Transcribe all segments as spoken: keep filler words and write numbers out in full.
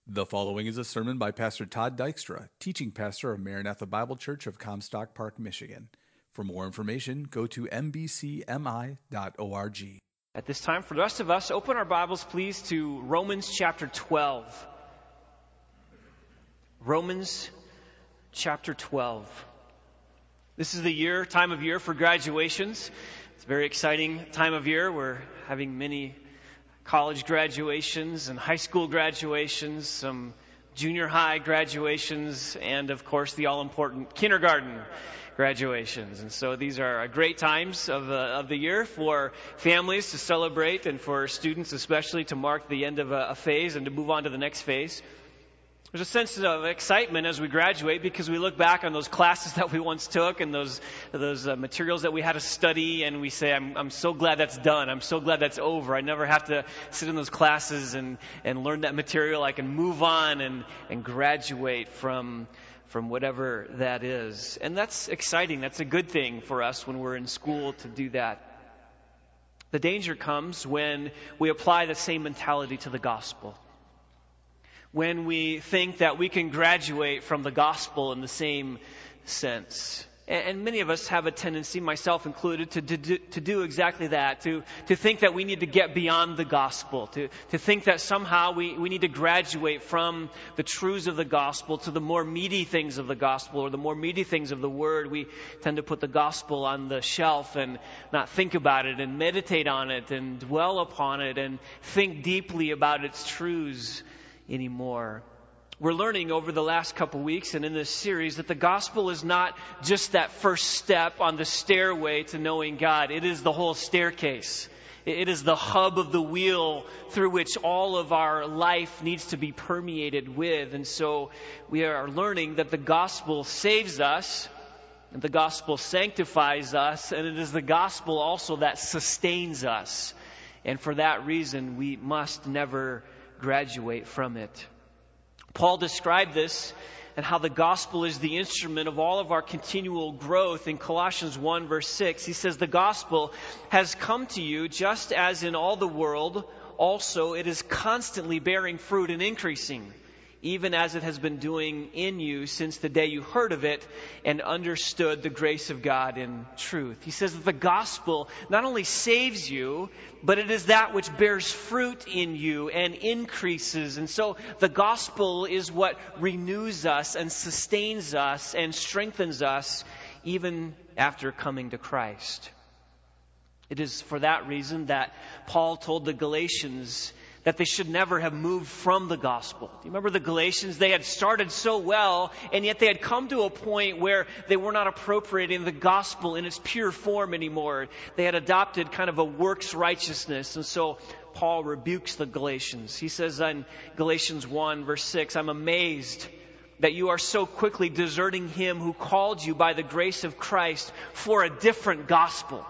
The following is a sermon by Pastor Todd Dykstra, teaching pastor of Maranatha Bible Church of Comstock Park, Michigan. For more information, go to m b c m i dot org. At this time, for the rest of us, open our Bibles, please, to Romans chapter twelve. Romans chapter twelve. This is the year, time of year for graduations. It's a very exciting time of year. We're having many college graduations and high school graduations, some junior high graduations, and of course the all-important kindergarten graduations. And so these are great times of the, of the year for families to celebrate and for students especially to mark the end of a, a phase and to move on to the next phase. There's a sense of excitement as we graduate because we look back on those classes that we once took and those those uh, materials that we had to study, and we say, I'm, I'm so glad that's done. I'm so glad that's over. I never have to sit in those classes and, and learn that material. I can move on and, and graduate from from whatever that is. And that's exciting. That's a good thing for us when we're in school to do that. The danger comes when we apply the same mentality to the gospel. When we think that we can graduate from the gospel in the same sense. And many of us have a tendency, myself included, to, to, to do exactly that, to, to think that we need to get beyond the gospel, to, to think that somehow we, we need to graduate from the truths of the gospel to the more meaty things of the gospel or the more meaty things of the word. We tend to put the gospel on the shelf and not think about it and meditate on it and dwell upon it and think deeply about its truths anymore. We're learning over the last couple weeks and in this series that the gospel is not just that first step on the stairway to knowing God. It is the whole staircase. It is the hub of the wheel through which all of our life needs to be permeated with. And so we are learning that the gospel saves us and the gospel sanctifies us, and it is the gospel also that sustains us. And for that reason, we must never graduate from it. Paul described this and how the gospel is the instrument of all of our continual growth in Colossians one verse six. He says, the gospel has come to you just as in all the world, also it is constantly bearing fruit and increasing, even as it has been doing in you since the day you heard of it and understood the grace of God in truth. He says that the gospel not only saves you, but it is that which bears fruit in you and increases. And so the gospel is what renews us and sustains us and strengthens us even after coming to Christ. It is for that reason that Paul told the Galatians that they should never have moved from the gospel. Do you remember the Galatians? They had started so well, and yet they had come to a point where they were not appropriating the gospel in its pure form anymore. They had adopted kind of a works righteousness, and so Paul rebukes the Galatians. He says in Galatians one verse six, I'm amazed that you are so quickly deserting him who called you by the grace of Christ for a different gospel.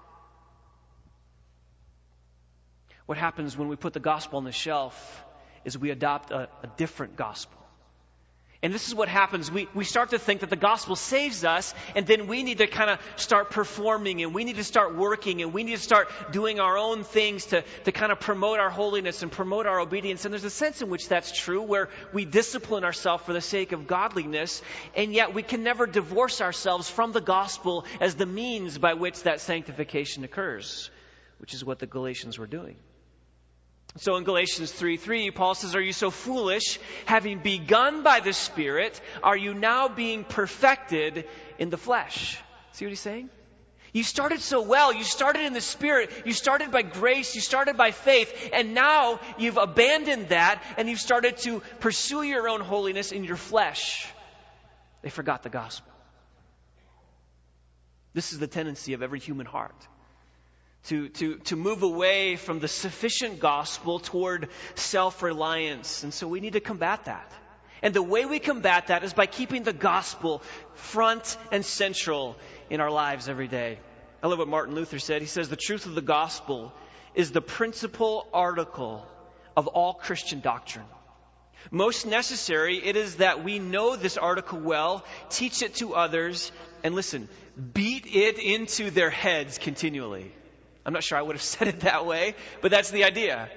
What happens when we put the gospel on the shelf is we adopt a, a different gospel. And this is what happens. We, we start to think that the gospel saves us, and then we need to kind of start performing, and we need to start working, and we need to start doing our own things to, to kind of promote our holiness and promote our obedience. And there's a sense in which that's true, where we discipline ourselves for the sake of godliness, and yet we can never divorce ourselves from the gospel as the means by which that sanctification occurs, which is what the Galatians were doing. So in Galatians three three, Paul says, are you so foolish? Having begun by the Spirit, are you now being perfected in the flesh? See what he's saying? You started so well. You started in the Spirit. You started by grace. You started by faith. And now you've abandoned that and you've started to pursue your own holiness in your flesh. They forgot the gospel. This is the tendency of every human heart. To, to, to move away from the sufficient gospel toward self-reliance. And so we need to combat that. And the way we combat that is by keeping the gospel front and central in our lives every day. I love what Martin Luther said. He says, the truth of the gospel is the principal article of all Christian doctrine. Most necessary, it is that we know this article well, teach it to others, and listen, beat it into their heads continually. I'm not sure I would have said it that way, but that's the idea.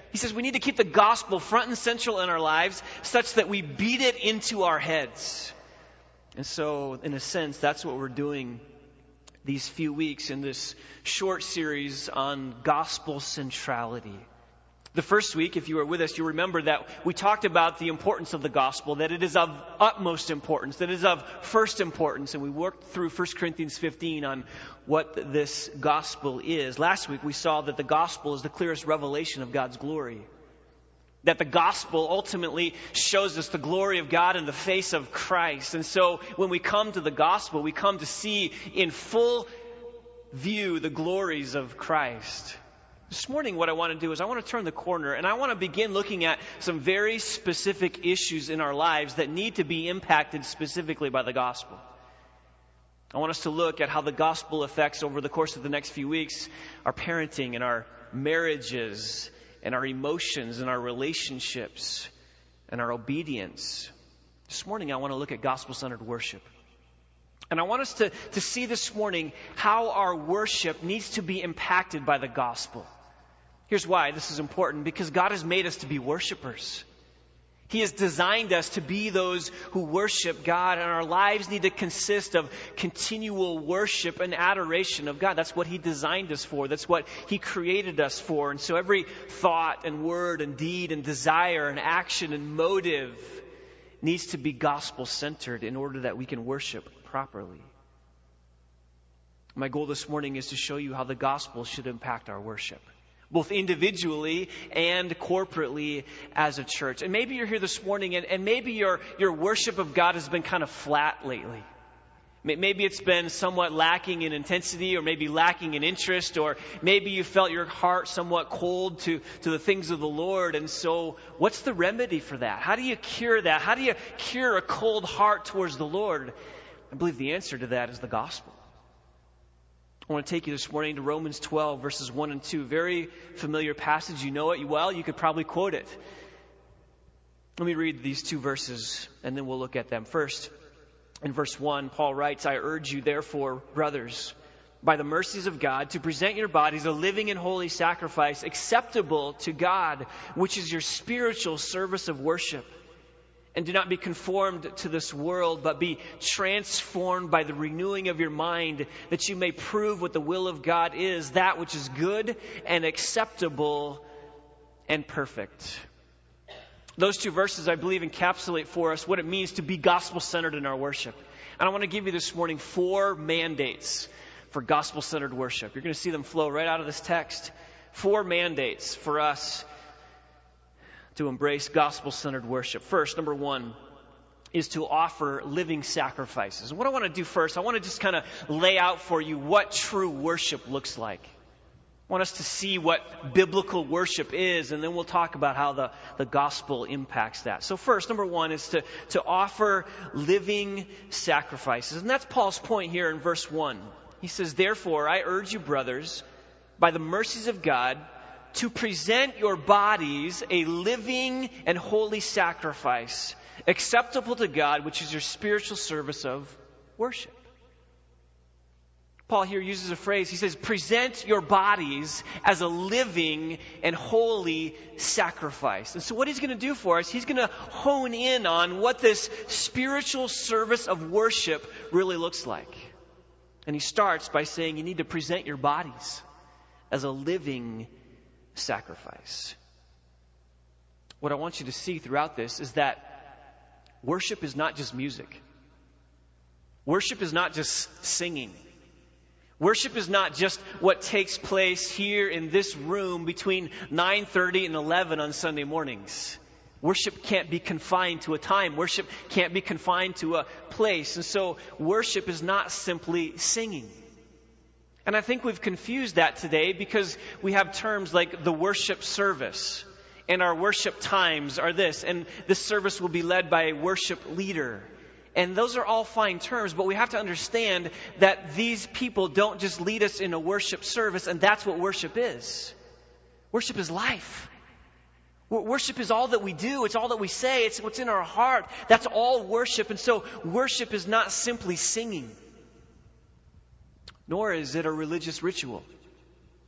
He says we need to keep the gospel front and central in our lives such that we beat it into our heads. And so, in a sense, that's what we're doing these few weeks in this short series on gospel centrality. The first week, if you were with us, you remember that we talked about the importance of the gospel, that it is of utmost importance, that it is of first importance, and we worked through First Corinthians fifteen on what this gospel is. Last week, we saw that the gospel is the clearest revelation of God's glory, that the gospel ultimately shows us the glory of God in the face of Christ. And so when we come to the gospel, we come to see in full view the glories of Christ. This morning, what I want to do is I want to turn the corner and I want to begin looking at some very specific issues in our lives that need to be impacted specifically by the gospel. I want us to look at how the gospel affects, over the course of the next few weeks, our parenting and our marriages and our emotions and our relationships and our obedience. This morning, I want to look at gospel-centered worship. And I want us to, to see this morning how our worship needs to be impacted by the gospel. Here's why this is important. Because God has made us to be worshipers. He has designed us to be those who worship God, and our lives need to consist of continual worship and adoration of God. That's what He designed us for. That's what He created us for. And so every thought and word and deed and desire and action and motive needs to be gospel-centered in order that we can worship properly. My goal this morning is to show you how the gospel should impact our worship, both individually and corporately as a church. And maybe you're here this morning and, and maybe your, your worship of God has been kind of flat lately. Maybe it's been somewhat lacking in intensity, or maybe lacking in interest, or maybe you felt your heart somewhat cold to, to the things of the Lord. And so what's the remedy for that? How do you cure that? How do you cure a cold heart towards the Lord? I believe the answer to that is the gospel. I want to take you this morning to Romans twelve, verses one and two. Very familiar passage. You know it well. You could probably quote it. Let me read these two verses, and then we'll look at them. First, in verse one, Paul writes, "I urge you, therefore, brothers, by the mercies of God, to present your bodies a living and holy sacrifice, acceptable to God, which is your spiritual service of worship. And do not be conformed to this world, but be transformed by the renewing of your mind, that you may prove what the will of God is, that which is good and acceptable and perfect." Those two verses, I believe, encapsulate for us what it means to be gospel-centered in our worship. And I want to give you this morning four mandates for gospel-centered worship. You're going to see them flow right out of this text. Four mandates for us to embrace gospel-centered worship. First, number one, is to offer living sacrifices. And what I want to do first, I want to just kind of lay out for you what true worship looks like. I want us to see what biblical worship is, and then we'll talk about how the, the gospel impacts that. So first, number one, is to, to offer living sacrifices. And that's Paul's point here in verse one. He says, "Therefore, I urge you, brothers, by the mercies of God, to present your bodies a living and holy sacrifice, acceptable to God, which is your spiritual service of worship." Paul here uses a phrase. He says, present your bodies as a living and holy sacrifice. And so what he's going to do for us, he's going to hone in on what this spiritual service of worship really looks like. And he starts by saying you need to present your bodies as a living sacrifice. What I want you to see throughout this is that worship is not just music. Worship is not just singing. Worship is not just what takes place here in this room between nine thirty and eleven on Sunday mornings. Worship can't be confined to a time. Worship can't be confined to a place. And so worship is not simply singing. And I think we've confused that today because we have terms like the worship service, and our worship times are this, and this service will be led by a worship leader. And those are all fine terms, but we have to understand that these people don't just lead us in a worship service, and that's what worship is. Worship is life. Worship is all that we do. It's all that we say. It's what's in our heart. That's all worship. And so worship is not simply singing, nor is it a religious ritual.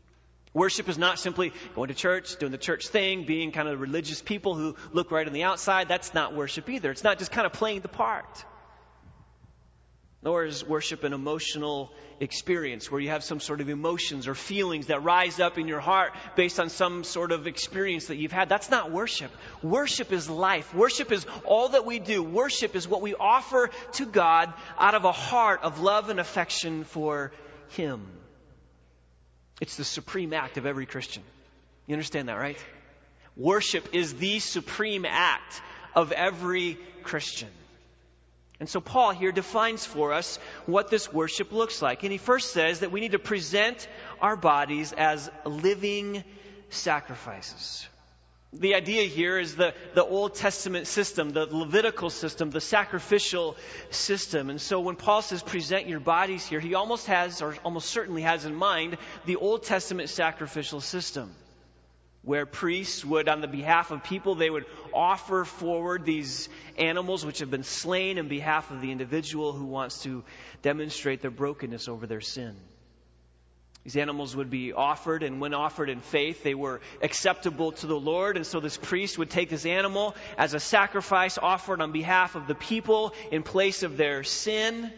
Worship is not simply going to church, doing the church thing, being kind of religious people who look right on the outside. That's not worship either. It's not just kind of playing the part. Nor is worship an emotional experience where you have some sort of emotions or feelings that rise up in your heart based on some sort of experience that you've had. That's not worship. Worship is life. Worship is all that we do. Worship is what we offer to God out of a heart of love and affection for Him. It's the supreme act of every Christian. You understand that, right? Worship is the supreme act of every Christian. And so Paul here defines for us what this worship looks like. And he first says that we need to present our bodies as living sacrifices. The idea here is the, the Old Testament system, the Levitical system, the sacrificial system. And so when Paul says present your bodies here, he almost has, or almost certainly has in mind, the Old Testament sacrificial system, where priests would, on the behalf of people, they would offer forward these animals which have been slain on behalf of the individual who wants to demonstrate their brokenness over their sin. These animals would be offered, and when offered in faith, they were acceptable to the Lord. And so this priest would take this animal as a sacrifice offered on behalf of the people in place of their sin.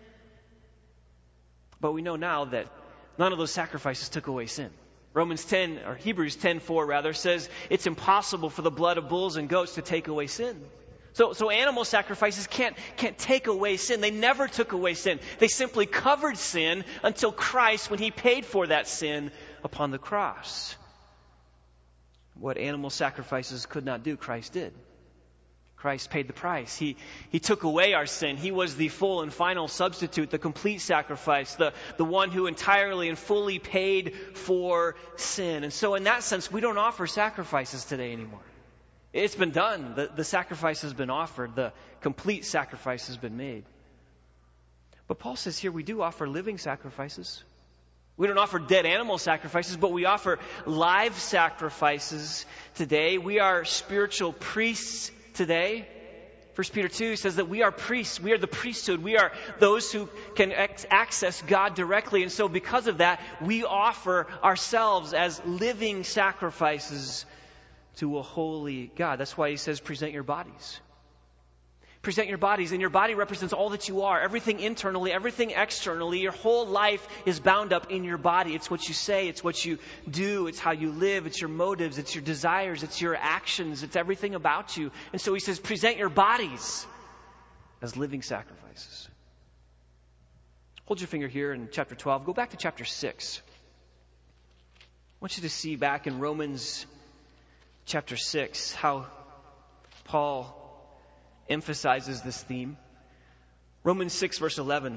But we know now that none of those sacrifices took away sin. Romans ten, or Hebrews ten four rather, says it's impossible for the blood of bulls and goats to take away sin. So, so animal sacrifices can't, can't take away sin. They never took away sin. They simply covered sin until Christ, when He paid for that sin upon the cross. What animal sacrifices could not do, Christ did. Christ paid the price. He, he took away our sin. He was the full and final substitute, the complete sacrifice, the, the one who entirely and fully paid for sin. And so in that sense, we don't offer sacrifices today anymore. It's been done. The, the sacrifice has been offered. The complete sacrifice has been made. But Paul says here we do offer living sacrifices. We don't offer dead animal sacrifices, but we offer live sacrifices today. We are spiritual priests today. First Peter two says that we are priests. We are the priesthood. We are those who can ex- access God directly. And so because of that, we offer ourselves as living sacrifices to a holy God. That's why he says present your bodies. Present your bodies, and your body represents all that you are. Everything internally, everything externally. Your whole life is bound up in your body. It's what you say, it's what you do, it's how you live, it's your motives, it's your desires, it's your actions, it's everything about you. And so he says present your bodies as living sacrifices. Hold your finger here in chapter twelve. Go back to chapter six. I want you to see back in Romans chapter six how Paul emphasizes this theme. Romans six verse eleven.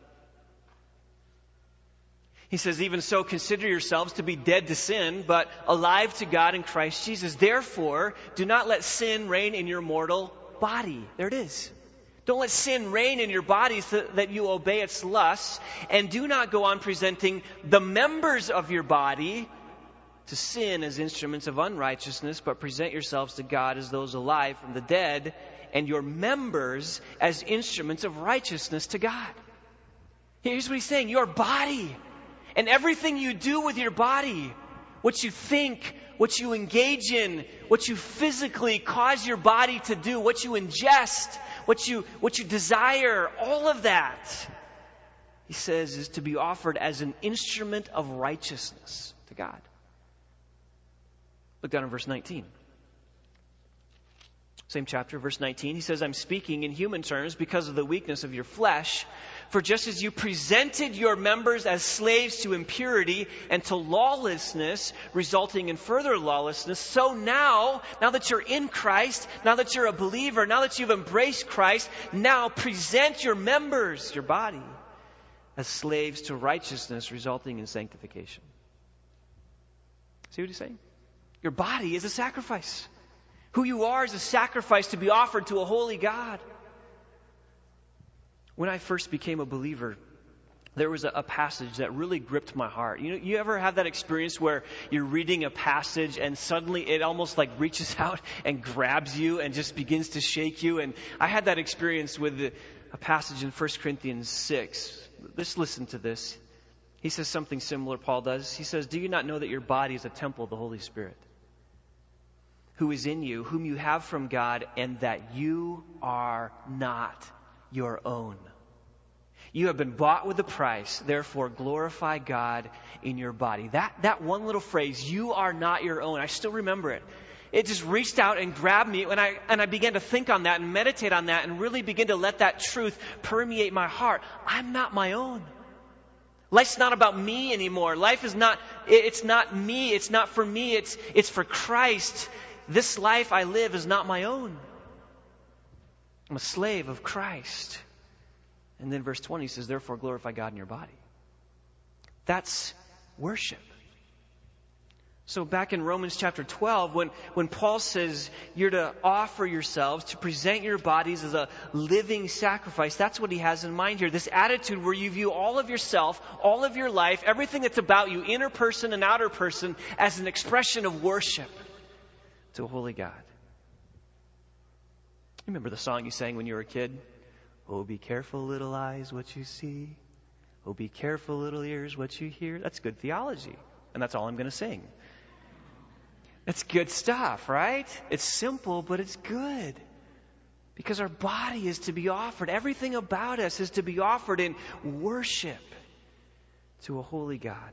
He says, even so, consider yourselves to be dead to sin, but alive to God in Christ Jesus. Therefore, do not let sin reign in your mortal body. There it is. Don't let sin reign in your body so that you obey its lusts, and do not go on presenting the members of your body to sin as instruments of unrighteousness, but present yourselves to God as those alive from the dead, and your members as instruments of righteousness to God. Here's what he's saying. Your body and everything you do with your body, what you think, what you engage in, what you physically cause your body to do, what you ingest, what you, what you desire, all of that, he says, is to be offered as an instrument of righteousness to God. Look down in verse nineteen. Same chapter, verse nineteen. He says, I'm speaking in human terms because of the weakness of your flesh. For just as you presented your members as slaves to impurity and to lawlessness, resulting in further lawlessness, so now, now that you're in Christ, now that you're a believer, now that you've embraced Christ, now present your members, your body, as slaves to righteousness, resulting in sanctification. See what he's saying? Your body is a sacrifice. Who you are is a sacrifice to be offered to a holy God. When I first became a believer, there was a, a passage that really gripped my heart. You know, you ever have that experience where you're reading a passage and suddenly it almost like reaches out and grabs you and just begins to shake you? And I had that experience with the, a passage in First Corinthians six. Let's listen to this. He says something similar, Paul does. He says, do you not know that your body is a temple of the Holy Spirit, who is in you, whom you have from God, and that you are not your own? You have been bought with a price, therefore glorify God in your body. That, that one little phrase, you are not your own, I still remember it. It just reached out and grabbed me, and I, and I began to think on that and meditate on that and really begin to let that truth permeate my heart. I'm not my own. Life's not about me anymore. Life is not, it's not me. It's not for me. It's, it's for Christ. This life I live is not my own. I'm a slave of Christ. And then verse twenty says, therefore glorify God in your body. That's worship. So back in Romans chapter twelve, when, when Paul says you're to offer yourselves, to present your bodies as a living sacrifice, that's what he has in mind here. This attitude where you view all of yourself, all of your life, everything that's about you, inner person and outer person, as an expression of worship to a holy God. You remember the song you sang when you were a kid? Oh, be careful, little eyes, what you see. Oh, be careful, little ears, what you hear. That's good theology. And that's all I'm going to sing. It's good stuff, right? It's simple, but it's good. Because our body is to be offered. Everything about us is to be offered in worship to a holy God.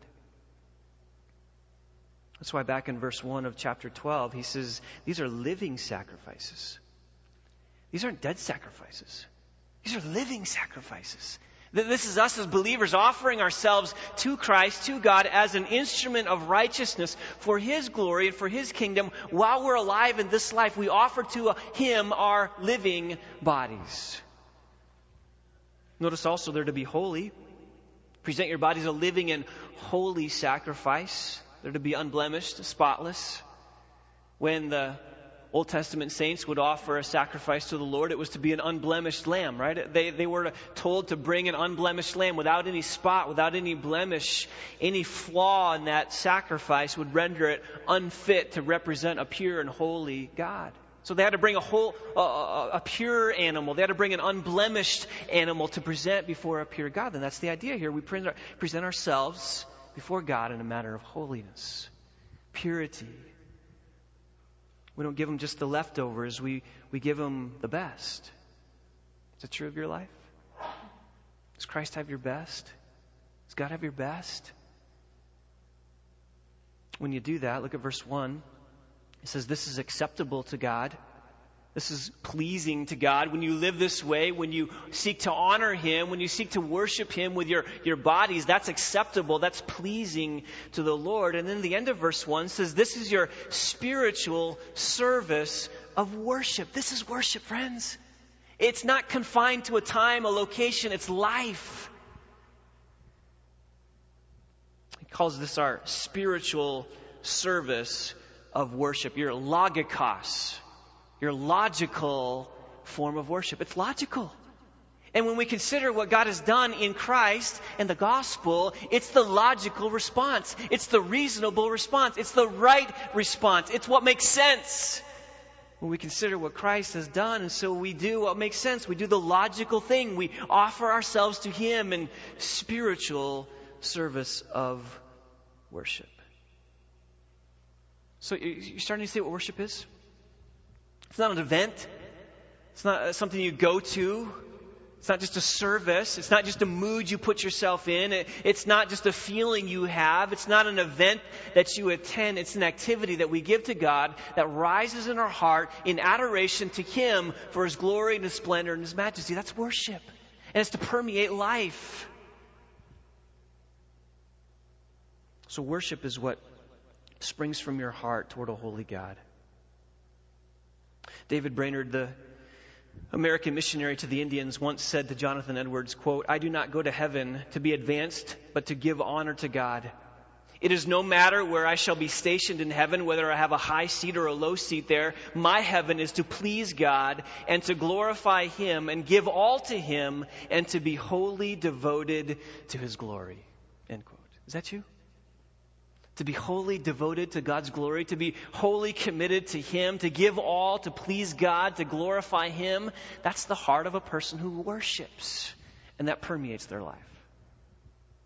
That's why back in verse one of chapter twelve, he says, these are living sacrifices. These aren't dead sacrifices. These are living sacrifices. This is us as believers offering ourselves to Christ, to God, as an instrument of righteousness for His glory and for His kingdom. While we're alive in this life, we offer to Him our living bodies. Notice also they're to be holy. Present your bodies a living and holy sacrifice. They're to be unblemished, spotless. When the Old Testament saints would offer a sacrifice to the Lord, it was to be an unblemished lamb, right? They, they were told to bring an unblemished lamb without any spot, without any blemish. Any flaw in that sacrifice would render it unfit to represent a pure and holy God. So they had to bring a whole, uh, a pure animal. They had to bring an unblemished animal to present before a pure God. And that's the idea here. We present, present ourselves before God in a matter of holiness, purity. We don't give Him just the leftovers. We, we give Him the best. Is that true of your life? Does Christ have your best? Does God have your best? When you do that, look at verse one. It says, this is acceptable to God. This is pleasing to God. When you live this way, when you seek to honor Him, when you seek to worship Him with your, your bodies, that's acceptable. That's pleasing to the Lord. And then the end of verse one says, this is your spiritual service of worship. This is worship, friends. It's not confined to a time, a location. It's life. He calls this our spiritual service of worship. Your logikos. Your logical form of worship. It's logical. And when we consider what God has done in Christ and the gospel, it's the logical response. It's the reasonable response. It's the right response. It's what makes sense. When we consider what Christ has done, and so we do what makes sense. We do the logical thing. We offer ourselves to Him in spiritual service of worship. So you're starting to see what worship is? It's not an event. It's not something you go to. It's not just a service. It's not just a mood you put yourself in. It, it's not just a feeling you have. It's not an event that you attend. It's an activity that we give to God that rises in our heart in adoration to Him for His glory and His splendor and His majesty. That's worship. And it's to permeate life. So worship is what springs from your heart toward a holy God. David Brainerd, the American missionary to the Indians, once said to Jonathan Edwards, quote, I do not go to heaven to be advanced, but to give honor to God. It is no matter where I shall be stationed in heaven, whether I have a high seat or a low seat there. My heaven is to please God and to glorify Him and give all to Him and to be wholly devoted to His glory. End quote. Is that you? To be wholly devoted to God's glory, to be wholly committed to Him, to give all, to please God, to glorify Him. That's the heart of a person who worships. And that permeates their life.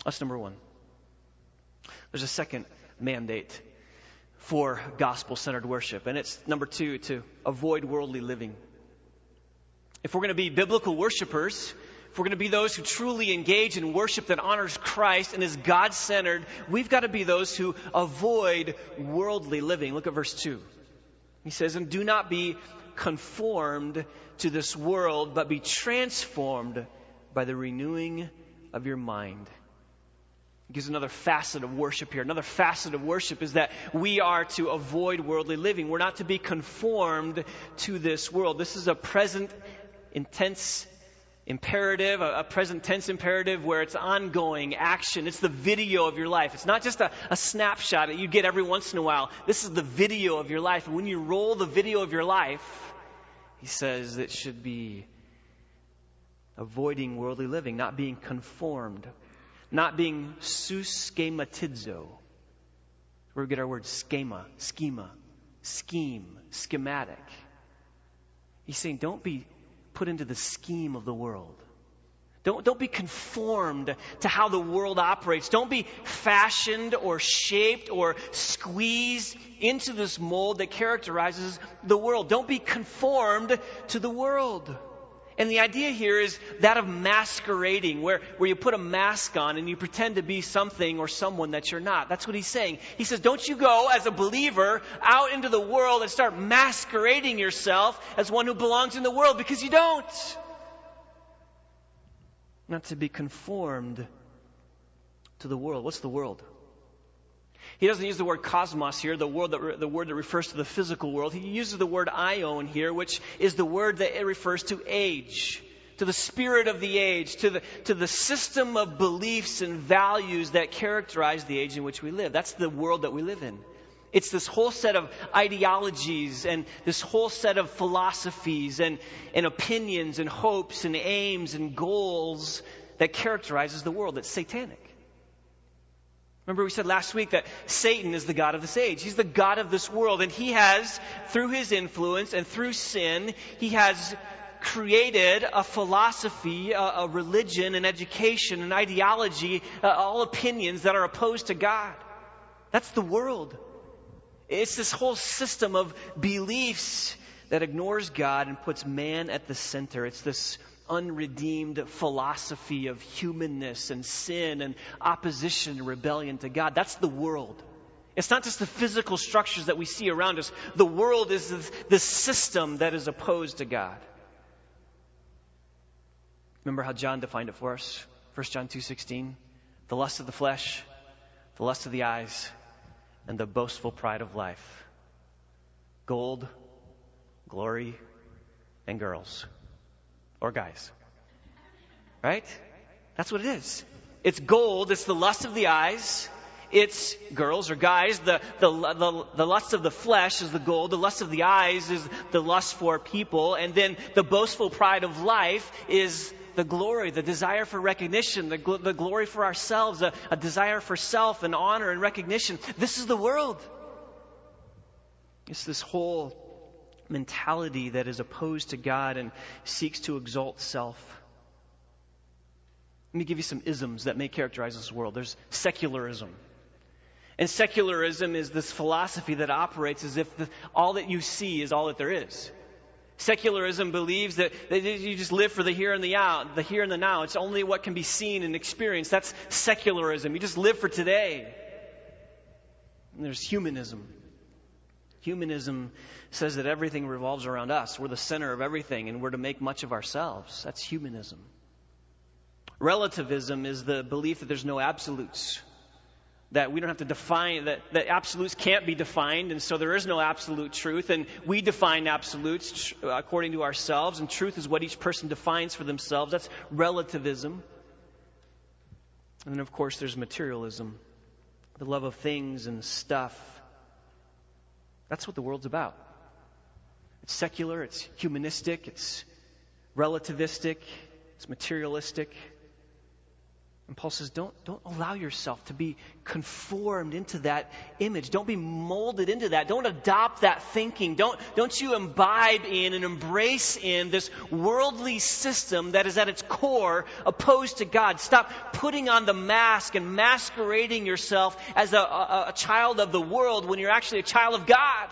That's number one. There's a second mandate for gospel-centered worship, and it's number two, to avoid worldly living. If we're going to be biblical worshipers, if we're going to be those who truly engage in worship that honors Christ and is God-centered, we've got to be those who avoid worldly living. Look at verse two. He says, and do not be conformed to this world, but be transformed by the renewing of your mind. He gives another facet of worship here. Another facet of worship is that we are to avoid worldly living. We're not to be conformed to this world. This is a present intense imperative, a, a present tense imperative where it's ongoing action. It's the video of your life. It's not just a, a snapshot that you get every once in a while. This is the video of your life. And when you roll the video of your life, he says it should be avoiding worldly living, not being conformed, not being suschematizo. Where we get our word schema, schema, scheme, schematic. He's saying don't be put into the scheme of the world. Don't, don't be conformed to how the world operates. Don't be fashioned or shaped or squeezed into this mold that characterizes the world. Don't be conformed to the world. And the idea here is that of masquerading, where, where you put a mask on and you pretend to be something or someone that you're not. That's what he's saying. He says, don't you go as a believer out into the world and start masquerading yourself as one who belongs in the world, because you don't. Not to be conformed to the world. What's the world? He doesn't use the word cosmos here, the word that re- the word that refers to the physical world. He uses the word aion here, which is the word that it refers to age, to the spirit of the age, to the to the system of beliefs and values that characterize the age in which we live. That's the world that we live in. It's this whole set of ideologies and this whole set of philosophies and, and opinions and hopes and aims and goals that characterizes the world. That's satanic. Remember we said last week that Satan is the god of this age. He's the god of this world. And he has, through his influence and through sin, he has created a philosophy, a, a religion, an education, an ideology, uh, all opinions that are opposed to God. That's the world. It's this whole system of beliefs that ignores God and puts man at the center. It's this unredeemed philosophy of humanness and sin and opposition and rebellion to God. That's the world. It's not just the physical structures that we see around us. The world is this, this system that is opposed to God. Remember how John defined it for us? First John two sixteen. The lust of the flesh, the lust of the eyes, and the boastful pride of life. Gold, glory, and girls. Or guys. Right? That's what it is. It's gold. It's the lust of the eyes. It's girls or guys. The, the, the, the lust of the flesh is the gold. The lust of the eyes is the lust for people. And then the boastful pride of life is the glory, the desire for recognition, the, gl- the glory for ourselves, a, a desire for self and honor and recognition. This is the world. It's this whole mentality that is opposed to God and seeks to exalt self. Let me give you some isms that may characterize this world. There's secularism. And secularism is this philosophy that operates as if the, all that you see is all that there is. Secularism believes that, that you just live for the here and the out, the here and the now. It's only what can be seen and experienced. That's secularism. You just live for today. And there's humanism. Humanism says that everything revolves around us. We're the center of everything and we're to make much of ourselves. That's humanism. Relativism is the belief that there's no absolutes. That we don't have to define, that, that absolutes can't be defined, and so there is no absolute truth. And we define absolutes according to ourselves, and truth is what each person defines for themselves. That's relativism. And then, of course, there's materialism. The love of things and stuff. That's what the world's about. It's secular, it's humanistic, it's relativistic, it's materialistic. And Paul says, don't, don't allow yourself to be conformed into that image. Don't be molded into that. Don't adopt that thinking. Don't, don't you imbibe in and embrace in this worldly system that is at its core opposed to God. Stop putting on the mask and masquerading yourself as a, a, a child of the world when you're actually a child of God.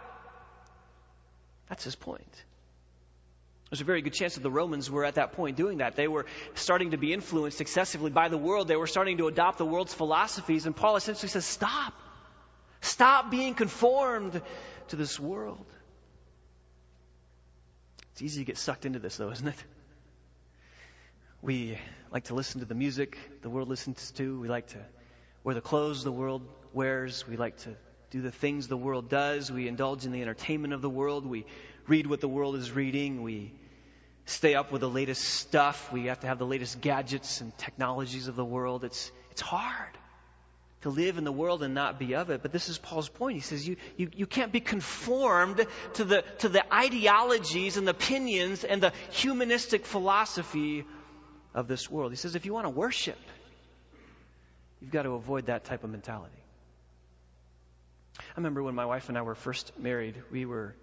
That's his point. There's a very good chance that the Romans were at that point doing that. They were starting to be influenced excessively by the world. They were starting to adopt the world's philosophies. And Paul essentially says, stop. Stop being conformed to this world. It's easy to get sucked into this, though, isn't it? We like to listen to the music the world listens to. We like to wear the clothes the world wears. We like to do the things the world does. We indulge in the entertainment of the world. We read what the world is reading. We stay up with the latest stuff. We have to have the latest gadgets and technologies of the world. It's it's hard to live in the world and not be of it. But this is Paul's point. He says you you, you can't be conformed to the to the ideologies and the opinions and the humanistic philosophy of this world. He says if you want to worship, you've got to avoid that type of mentality. I remember when my wife and I were first married, we were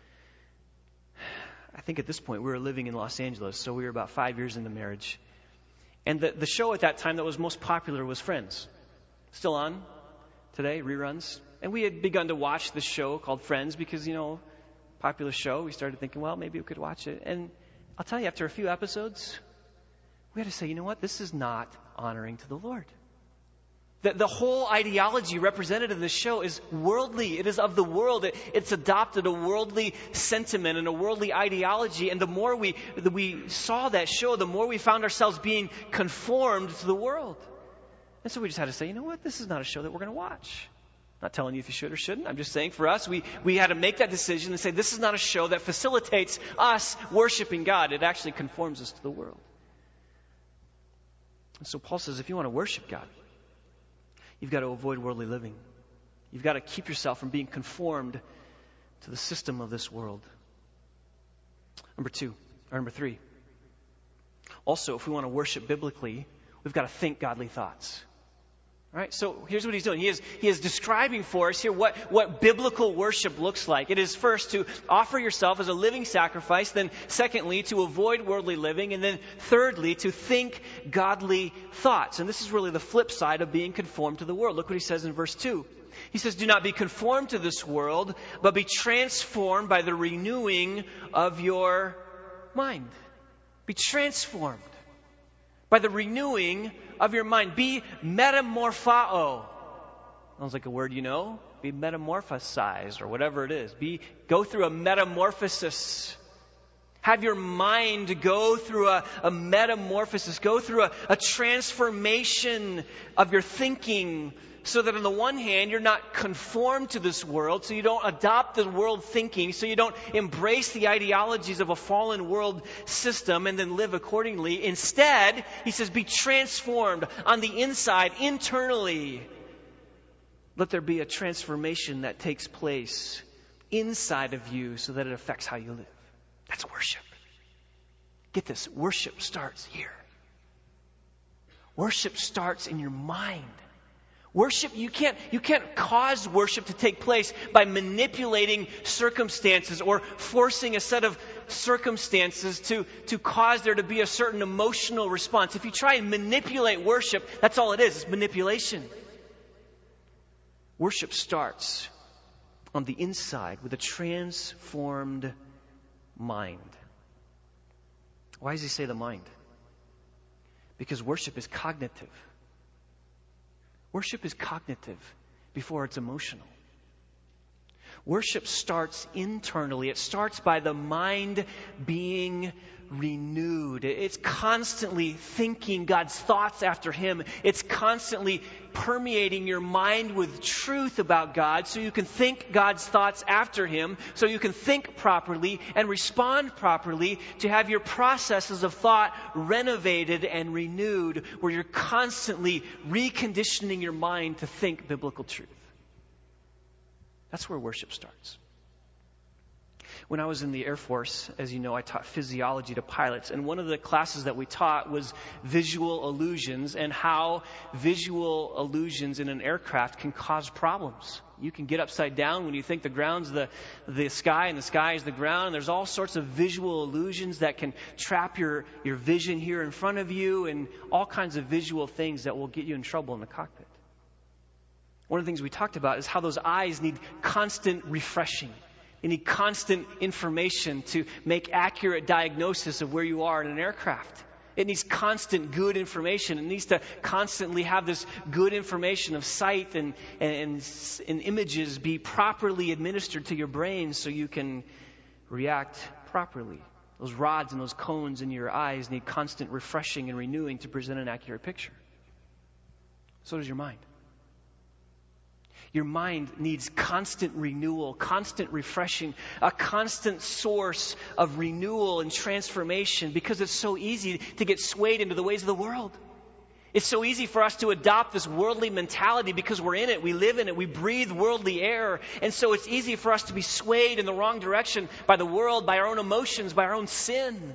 I think at this point we were living in Los Angeles, so we were about five years into marriage. And the, the show at that time that was most popular was Friends. Still on today, reruns. And we had begun to watch this show called Friends because, you know, popular show. We started thinking, well, maybe we could watch it. And I'll tell you, after a few episodes, we had to say, you know what? This is not honoring to the Lord. The, the whole ideology represented in this show is worldly. It is of the world. It, it's adopted a worldly sentiment and a worldly ideology. And the more we, the, we saw that show, the more we found ourselves being conformed to the world. And so we just had to say, you know what? This is not a show that we're going to watch. I'm not telling you if you should or shouldn't. I'm just saying for us, we, we had to make that decision and say, this is not a show that facilitates us worshiping God. It actually conforms us to the world. And so Paul says, if you want to worship God, you've got to avoid worldly living. You've got to keep yourself from being conformed to the system of this world. Number two, or number three. Also, if we want to worship biblically, we've got to think godly thoughts. All right, so here's what he's doing. He is, he is describing for us here what, what biblical worship looks like. It is first to offer yourself as a living sacrifice, then secondly, to avoid worldly living, and then thirdly, to think godly thoughts. And this is really the flip side of being conformed to the world. Look what he says in verse two. He says, do not be conformed to this world, but be transformed by the renewing of your mind. Be transformed by the renewing of your mind. Be metamorphao. Sounds like a word you know. Be metamorphosized or whatever it is. Be go through a metamorphosis. Have your mind go through a, a metamorphosis. Go through a, a transformation of your thinking, so that on the one hand, you're not conformed to this world, so you don't adopt the world thinking, so you don't embrace the ideologies of a fallen world system and then live accordingly. Instead, he says, be transformed on the inside, internally. Let there be a transformation that takes place inside of you so that it affects how you live. That's worship. Get this, worship starts here. Worship starts in your mind. Worship, you can't, you can't cause worship to take place by manipulating circumstances or forcing a set of circumstances to, to cause there to be a certain emotional response. If you try and manipulate worship, that's all it is. It's manipulation. Worship starts on the inside with a transformed mind. Why does he say the mind? Because worship is cognitive. Worship is cognitive before it's emotional. Worship starts internally. It starts by the mind being renewed. It's constantly thinking God's thoughts after Him. It's constantly permeating your mind with truth about God so you can think God's thoughts after Him, so you can think properly and respond properly, to have your processes of thought renovated and renewed, where you're constantly reconditioning your mind to think biblical truth. That's where worship starts. When I was in the Air Force, as you know, I taught physiology to pilots. And one of the classes that we taught was visual illusions and how visual illusions in an aircraft can cause problems. You can get upside down when you think the ground's the, the sky and the sky is the ground. And there's all sorts of visual illusions that can trap your, your vision here in front of you and all kinds of visual things that will get you in trouble in the cockpit. One of the things we talked about is how those eyes need constant refreshing. They need constant information to make accurate diagnosis of where you are in an aircraft. It needs constant good information. It needs to constantly have this good information of sight and, and, and images be properly administered to your brain so you can react properly. Those rods and those cones in your eyes need constant refreshing and renewing to present an accurate picture. So does your mind. Your mind needs constant renewal, constant refreshing, a constant source of renewal and transformation because it's so easy to get swayed into the ways of the world. It's so easy for us to adopt this worldly mentality because we're in it, we live in it, we breathe worldly air. And so it's easy for us to be swayed in the wrong direction by the world, by our own emotions, by our own sin.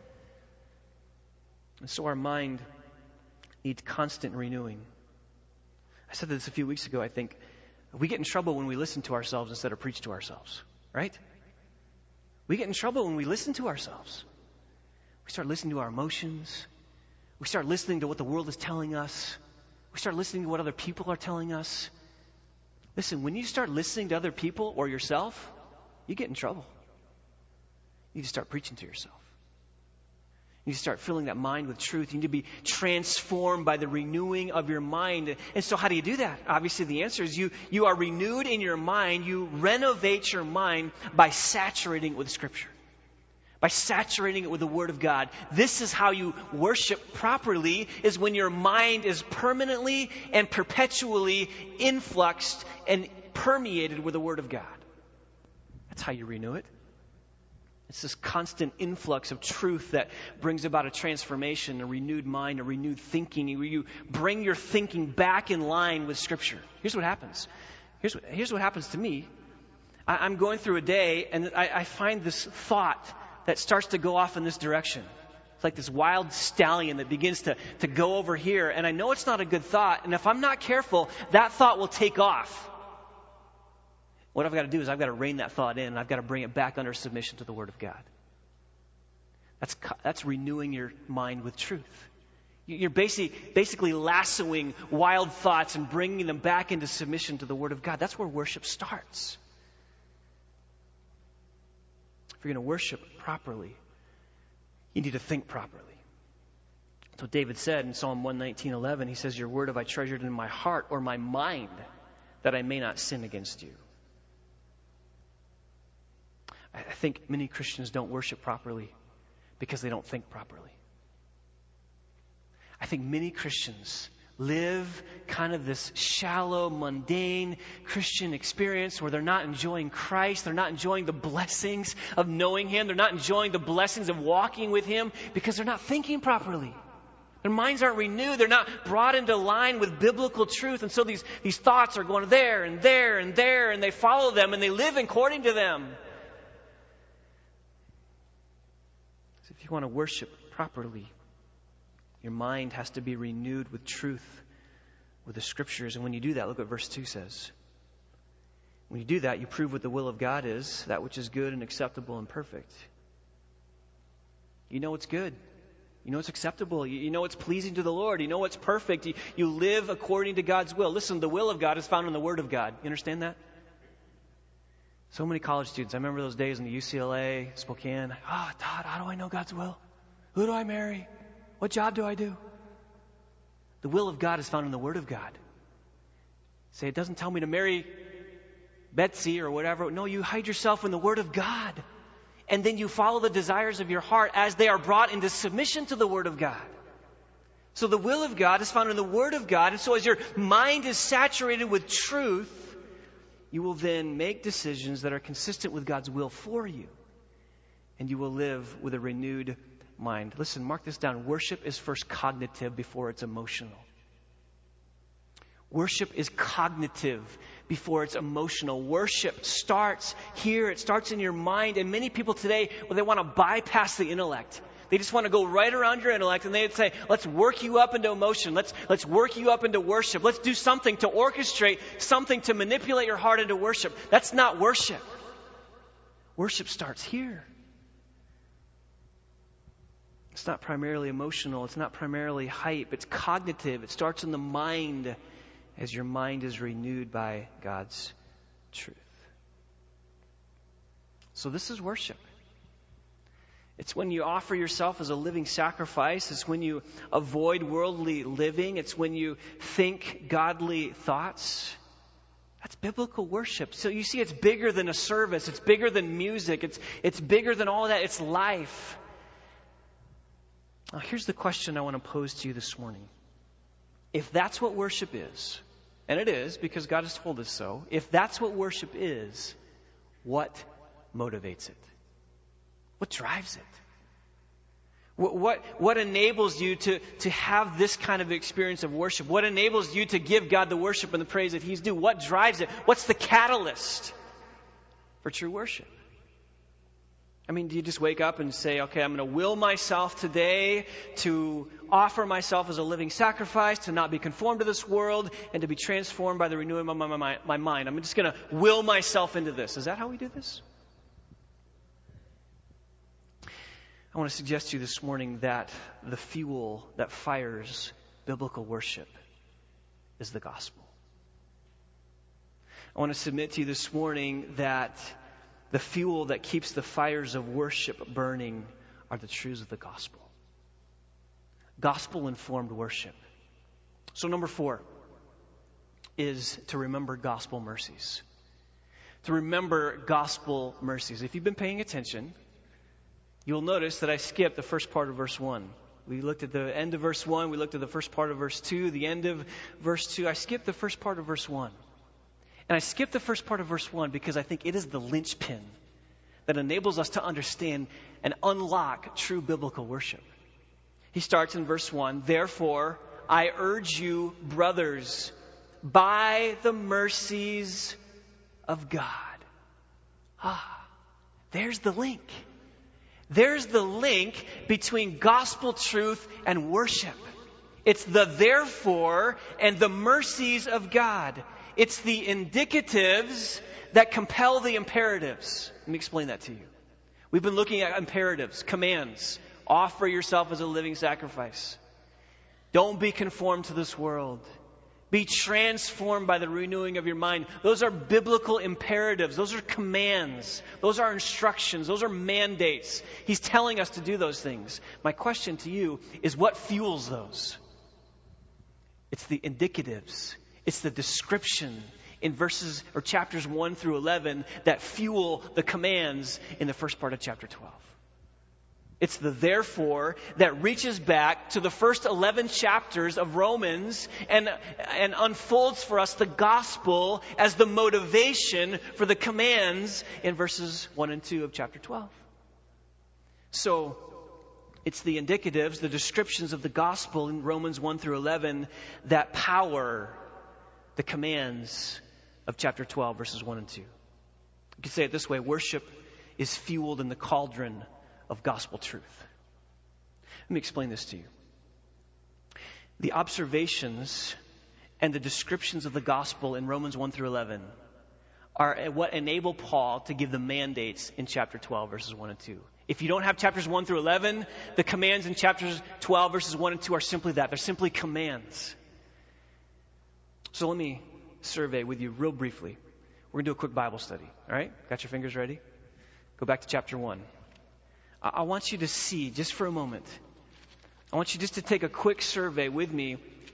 And so our mind needs constant renewing. I said this a few weeks ago, I think. We get in trouble when we listen to ourselves instead of preach to ourselves, right? We get in trouble when we listen to ourselves. We start listening to our emotions. We start listening to what the world is telling us. We start listening to what other people are telling us. Listen, when you start listening to other people or yourself, you get in trouble. You need to start preaching to yourself. You need to start filling that mind with truth. You need to be transformed by the renewing of your mind. And so how do you do that? Obviously, the answer is you, you are renewed in your mind. You renovate your mind by saturating it with Scripture, by saturating it with the Word of God. This is how you worship properly, is when your mind is permanently and perpetually influxed and permeated with the Word of God. That's how you renew it. It's this constant influx of truth that brings about a transformation, a renewed mind, a renewed thinking. You bring your thinking back in line with Scripture. Here's what happens. Here's what, here's what happens to me. I, I'm going through a day, and I, I find this thought that starts to go off in this direction. It's like this wild stallion that begins to, to go over here, and I know it's not a good thought, and if I'm not careful, that thought will take off. What I've got to do is I've got to rein that thought in, and I've got to bring it back under submission to the Word of God. That's that's renewing your mind with truth. You're basically, basically lassoing wild thoughts and bringing them back into submission to the Word of God. That's where worship starts. If you're going to worship properly, you need to think properly. That's what David said in Psalm one nineteen eleven. He says, "Your word have I treasured in my heart or my mind, that I may not sin against you." I think many Christians don't worship properly because they don't think properly. I think many Christians live kind of this shallow, mundane Christian experience where they're not enjoying Christ. They're not enjoying the blessings of knowing Him. They're not enjoying the blessings of walking with Him because they're not thinking properly. Their minds aren't renewed. They're not brought into line with biblical truth. And so these, these thoughts are going there and there and there, and they follow them and they live according to them. So if you want to worship properly, your mind has to be renewed with truth, with the Scriptures. And when you do that, look what verse two says. When you do that, you prove what the will of God is, that which is good and acceptable and perfect. You know it's good. You know it's acceptable. You, you know it's pleasing to the Lord. You know it's perfect. You, you live according to God's will. Listen, the will of God is found in the Word of God. You understand that? So many college students, I remember those days in the U C L A, Spokane. Oh, Todd, how do I know God's will? Who do I marry? What job do I do? The will of God is found in the Word of God. Say, it doesn't tell me to marry Betsy or whatever. No, you hide yourself in the Word of God. And then you follow the desires of your heart as they are brought into submission to the Word of God. So the will of God is found in the Word of God. And so as your mind is saturated with truth, you will then make decisions that are consistent with God's will for you. And you will live with a renewed mind. Listen, mark this down. Worship is first cognitive before it's emotional. Worship is cognitive before it's emotional. Worship starts here. It starts in your mind. And many people today, well, they want to bypass the intellect. They just want to go right around your intellect and they'd say, let's work you up into emotion. Let's, let's work you up into worship. Let's do something to orchestrate, something to manipulate your heart into worship. That's not worship. Worship starts here. It's not primarily emotional. It's not primarily hype. It's cognitive. It starts in the mind as your mind is renewed by God's truth. So this is worship. It's when you offer yourself as a living sacrifice. It's when you avoid worldly living. It's when you think godly thoughts. That's biblical worship. So you see, it's bigger than a service. It's bigger than music. It's, it's bigger than all that. It's life. Now, here's the question I want to pose to you this morning. If that's what worship is, and it is because God has told us so, if that's what worship is, what motivates it? What drives it? What, what, what enables you to, to have this kind of experience of worship? What enables you to give God the worship and the praise that He's due? What drives it? What's the catalyst for true worship? I mean, do you just wake up and say, okay, I'm going to will myself today to offer myself as a living sacrifice, to not be conformed to this world, and to be transformed by the renewing of my, my, my, my mind? I'm just going to will myself into this. Is that how we do this? I want to suggest to you this morning that the fuel that fires biblical worship is the gospel. I want to submit to you this morning that the fuel that keeps the fires of worship burning are the truths of the gospel. Gospel-informed worship. So number four is to remember gospel mercies. To remember gospel mercies. If you've been paying attention, you'll notice that I skipped the first part of verse one. We looked at the end of verse one. We looked at the first part of verse two. The end of verse two. I skipped the first part of verse one. And I skipped the first part of verse one because I think it is the linchpin that enables us to understand and unlock true biblical worship. He starts in verse one, therefore, I urge you, brothers, by the mercies of God. Ah, there's the link. There's the link between gospel truth and worship. It's the therefore and the mercies of God. It's the indicatives that compel the imperatives. Let me explain that to you. We've been looking at imperatives, commands. Offer yourself as a living sacrifice. Don't be conformed to this world. Be transformed by the renewing of your mind. Those are biblical imperatives. Those are commands. Those are instructions. Those are mandates. He's telling us to do those things. My question to you is, what fuels those? It's the indicatives. It's the description in verses or chapters one through eleven that fuel the commands in the first part of chapter twelve. It's the therefore that reaches back to the first eleven chapters of Romans and, and unfolds for us the gospel as the motivation for the commands in verses one and two of chapter twelve. So, it's the indicatives, the descriptions of the gospel in Romans one through eleven that power the commands of chapter twelve, verses one and two. You could say it this way: worship is fueled in the cauldron of gospel truth. Let me explain this to you. The observations and the descriptions of the gospel in Romans one through eleven are what enable Paul to give the mandates in chapter twelve, verses one and two. If you don't have chapters one through eleven, the commands in chapters twelve, verses one and two are simply that. They're simply commands. So let me survey with you real briefly. We're going to do a quick Bible study. All right? Got your fingers ready? Go back to chapter one. I, I want you to see, just for a moment, I want you just to take a quick survey with me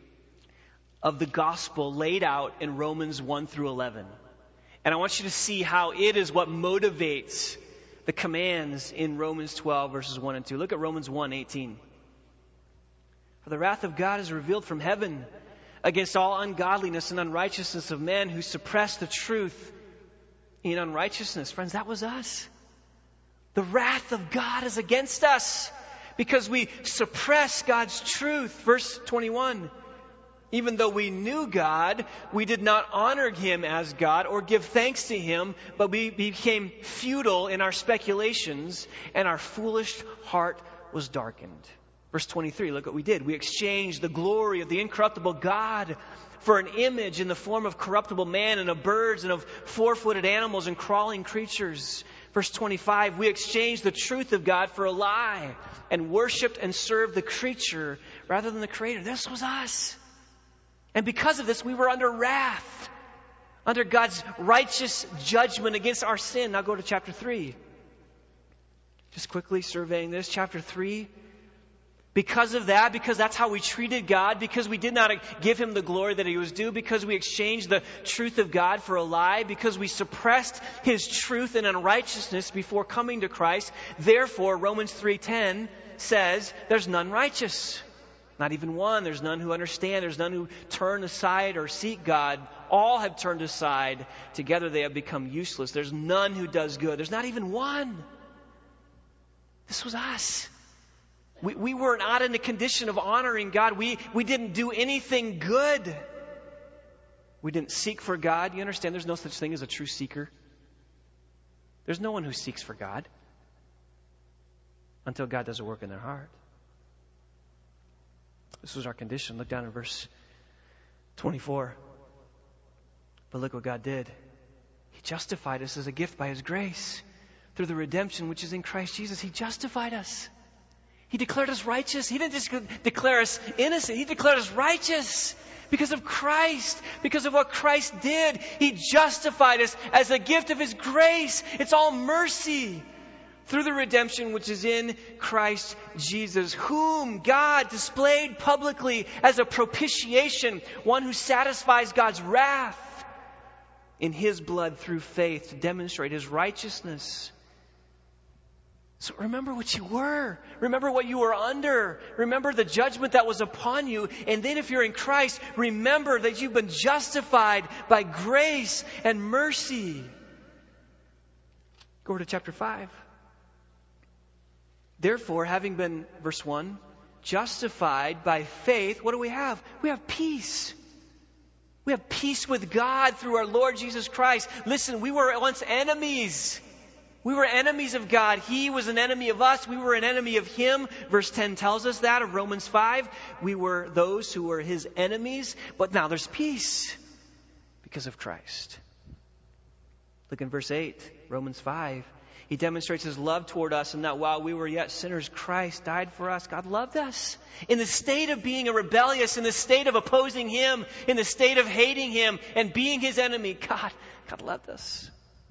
of the gospel laid out in Romans one through eleven. And I want you to see how it is what motivates the commands in Romans twelve, verses one and two. Look at Romans one eighteen. For the wrath of God is revealed from heaven against all ungodliness and unrighteousness of men who suppress the truth in unrighteousness. Friends, that was us. The wrath of God is against us because we suppress God's truth. Verse twenty-one. Even though we knew God, we did not honor Him as God or give thanks to Him, but we became futile in our speculations, and our foolish heart was darkened. Verse twenty-three, look what we did. We exchanged the glory of the incorruptible God for an image in the form of corruptible man and of birds and of four-footed animals and crawling creatures. Verse twenty-five, we exchanged the truth of God for a lie and worshipped and served the creature rather than the Creator. This was us. And because of this, we were under wrath, under God's righteous judgment against our sin. Now go to chapter three. Just quickly surveying this, chapter three. Because of that, because that's how we treated God, because we did not give Him the glory that He was due, because we exchanged the truth of God for a lie, because we suppressed His truth and unrighteousness before coming to Christ, therefore Romans three ten says, there's none righteous. Not even one. There's none who understand. There's none who turn aside or seek God. All have turned aside. Together they have become useless. There's none who does good. There's not even one. This was us. We, we were not in the condition of honoring God. We, we didn't do anything good. We didn't seek for God. You understand there's no such thing as a true seeker. There's no one who seeks for God until God does a work in their heart. This was our condition. Look down in verse twenty-four. But look what God did. He justified us as a gift by His grace through the redemption which is in Christ Jesus. He justified us. He declared us righteous. He didn't just declare us innocent. He declared us righteous because of Christ, because of what Christ did. He justified us as a gift of His grace. It's all mercy. Through the redemption which is in Christ Jesus, whom God displayed publicly as a propitiation, one who satisfies God's wrath in His blood through faith to demonstrate His righteousness. So remember what you were. Remember what you were under. Remember the judgment that was upon you. And then if you're in Christ, remember that you've been justified by grace and mercy. Go over to chapter five. Therefore, having been, verse one, justified by faith, what do we have? We have peace. We have peace with God through our Lord Jesus Christ. Listen, we were once enemies. We were enemies of God. He was an enemy of us. We were an enemy of Him. Verse ten tells us that of Romans five. We were those who were His enemies. But now there's peace because of Christ. Look in verse eight, Romans five. He demonstrates His love toward us and that while we were yet sinners, Christ died for us. God loved us. In the state of being a rebellious, in the state of opposing Him, in the state of hating Him and being His enemy, God, God loved us.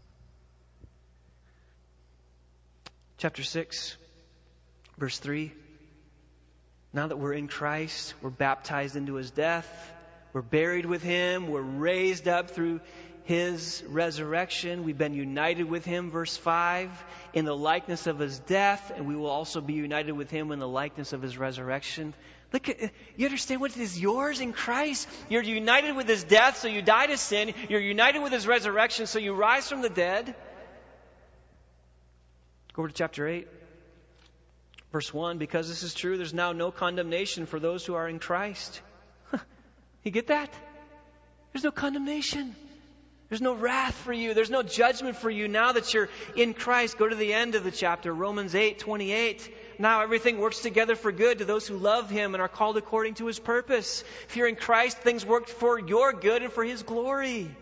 Chapter six, verse three. Now that we're in Christ, we're baptized into His death. We're buried with Him. We're raised up through His resurrection. We've been united with Him, verse five, in the likeness of His death, and we will also be united with Him in the likeness of His resurrection. Look, at, you understand what is yours in Christ? You're united with His death, so you die to sin. You're united with His resurrection, so you rise from the dead. Go over to chapter eight, verse one. Because this is true, there's now no condemnation for those who are in Christ. You get that? There's no condemnation. There's no wrath for you. There's no judgment for you now that you're in Christ. Go to the end of the chapter, Romans eight twenty-eight. Now everything works together for good to those who love Him and are called according to His purpose. If you're in Christ, things work for your good and for His glory.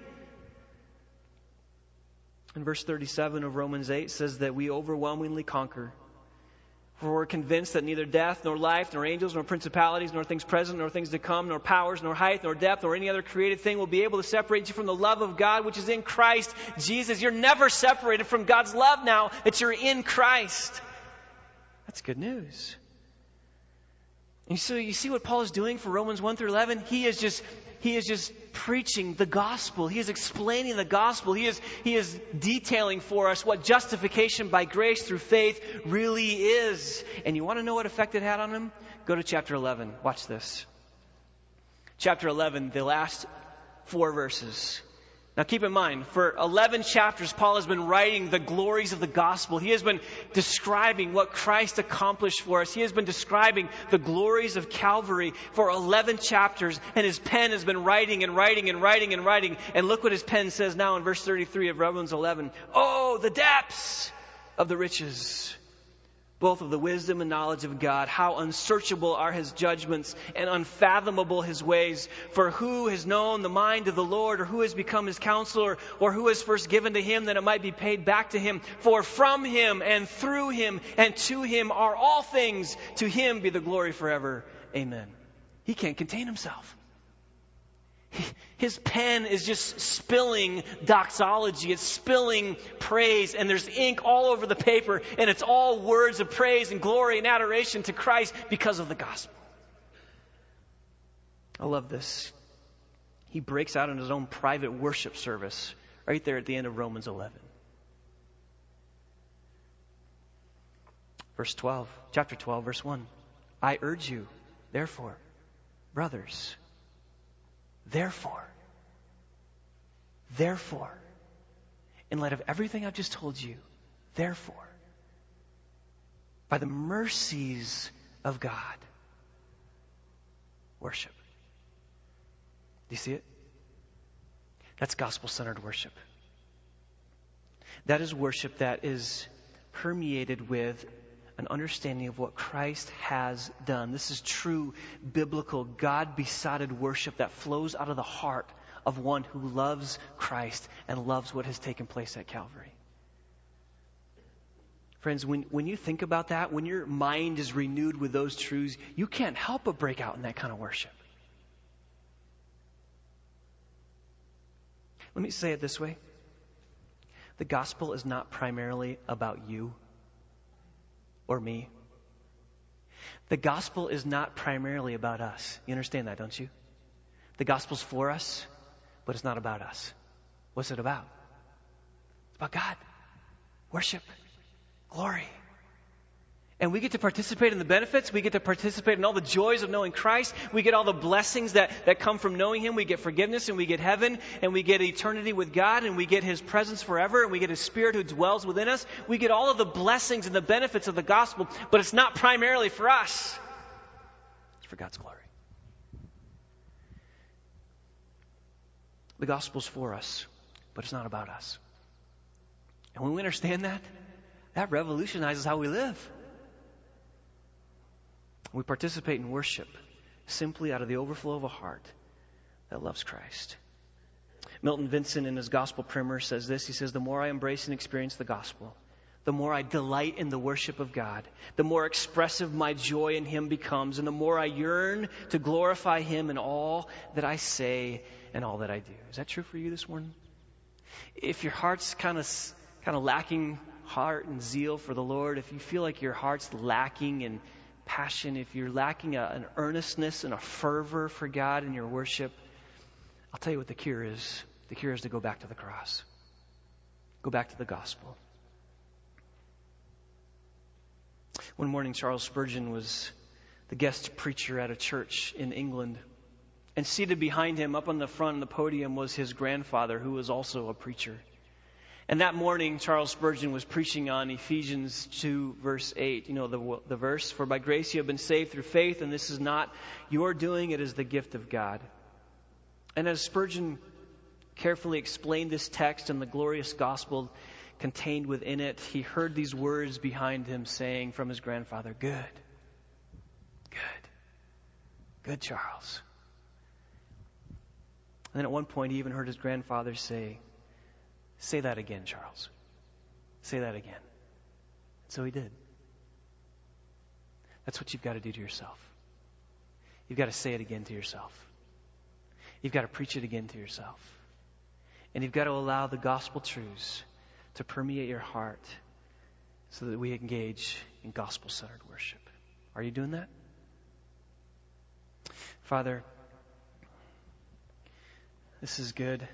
And verse thirty-seven of Romans eight says that we overwhelmingly conquer. For we're convinced that neither death, nor life, nor angels, nor principalities, nor things present, nor things to come, nor powers, nor height, nor depth, nor any other created thing will be able to separate you from the love of God which is in Christ Jesus. You're never separated from God's love now that you're in Christ. That's good news. And so you see what Paul is doing for Romans one through eleven? He is just He is just preaching the gospel. He is explaining the gospel. He is, he is detailing for us what justification by grace through faith really is. And you want to know what effect it had on him? Go to chapter eleven. Watch this. Chapter eleven, the last four verses. Now keep in mind, for eleven chapters, Paul has been writing the glories of the gospel. He has been describing what Christ accomplished for us. He has been describing the glories of Calvary for eleven chapters, and his pen has been writing and writing and writing and writing. And look what his pen says now in verse thirty-three of Romans eleven. Oh, the depths of the riches, both of the wisdom and knowledge of God. How unsearchable are his judgments and unfathomable his ways. For who has known the mind of the Lord, or who has become his counselor, or who has first given to him that it might be paid back to him? For from him and through him and to him are all things. To him be the glory forever. Amen. He can't contain himself. His pen is just spilling doxology. It's spilling praise, and there's ink all over the paper, and it's all words of praise and glory and adoration to Christ because of the gospel. I love this. He breaks out in his own private worship service right there at the end of Romans eleven. Verse twelve, chapter twelve, verse one. I urge you, therefore, brothers, Therefore, therefore, in light of everything I've just told you, therefore, by the mercies of God, worship. Do you see it? That's gospel-centered worship. That is worship that is permeated with an understanding of what Christ has done. This is true biblical, God-besotted worship that flows out of the heart of one who loves Christ and loves what has taken place at Calvary. Friends, when, when you think about that, when your mind is renewed with those truths, you can't help but break out in that kind of worship. Let me say it this way. The gospel is not primarily about you or me. The gospel is not primarily about us. You understand that, don't you? The gospel's for us, but it's not about us. What's it about? It's about God. Worship. Glory. And we get to participate in the benefits. We get to participate in all the joys of knowing Christ. We get all the blessings that, that come from knowing Him. We get forgiveness, and we get heaven, and we get eternity with God, and we get His presence forever, and we get His Spirit who dwells within us. We get all of the blessings and the benefits of the gospel, but it's not primarily for us. It's for God's glory. The gospel's for us, but it's not about us. And when we understand that, that revolutionizes how we live. We participate in worship simply out of the overflow of a heart that loves Christ. Milton Vincent in his gospel primer says this. He says, the more I embrace and experience the gospel, the more I delight in the worship of God, the more expressive my joy in Him becomes, and the more I yearn to glorify Him in all that I say and all that I do. Is that true for you this morning? If your heart's kind of kind of lacking heart and zeal for the Lord, if you feel like your heart's lacking in passion, if you're lacking a, an earnestness and a fervor for God in your worship, I'll tell you what the cure is. The cure is to go back to the cross. Go back to the gospel. One morning, Charles Spurgeon was the guest preacher at a church in England. And seated behind him, up on the front of the podium, was his grandfather, who was also a preacher. And that morning, Charles Spurgeon was preaching on Ephesians two, verse eight. You know the, the verse, for by grace you have been saved through faith, and this is not your doing, it is the gift of God. And as Spurgeon carefully explained this text and the glorious gospel contained within it, he heard these words behind him saying from his grandfather, good, good, good, Charles. And then at one point, he even heard his grandfather say, say that again, Charles. Say that again. So he did. That's what you've got to do to yourself. You've got to say it again to yourself. You've got to preach it again to yourself. And you've got to allow the gospel truths to permeate your heart so that we engage in gospel-centered worship. Are you doing that? Father, this is good.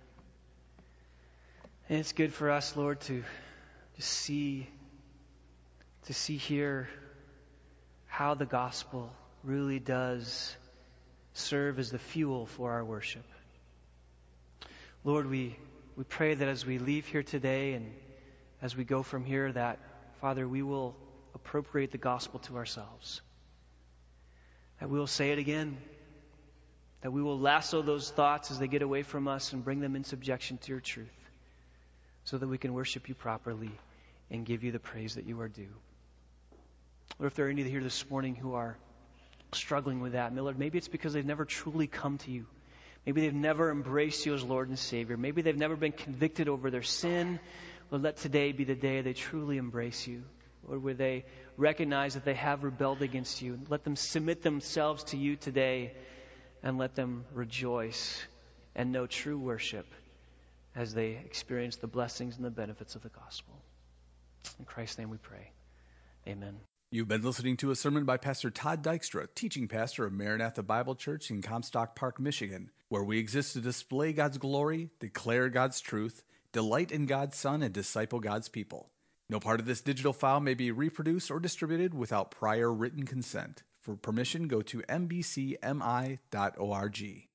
And it's good for us, Lord, to just see, to see here how the gospel really does serve as the fuel for our worship. Lord, we, we pray that as we leave here today and as we go from here, that, Father, we will appropriate the gospel to ourselves. That we will say it again. That we will lasso those thoughts as they get away from us and bring them in subjection to your truth, so that we can worship you properly and give you the praise that you are due. Or if there are any here this morning who are struggling with that, Lord, maybe it's because they've never truly come to you. Maybe they've never embraced you as Lord and Savior. Maybe they've never been convicted over their sin. Lord, let today be the day they truly embrace you. Lord, where they recognize that they have rebelled against you. Let them submit themselves to you today, and let them rejoice and know true worship as they experience the blessings and the benefits of the gospel. In Christ's name we pray. Amen. You've been listening to a sermon by Pastor Todd Dykstra, teaching pastor of Maranatha Bible Church in Comstock Park, Michigan, where we exist to display God's glory, declare God's truth, delight in God's Son, and disciple God's people. No part of this digital file may be reproduced or distributed without prior written consent. For permission, go to m b c m i dot org.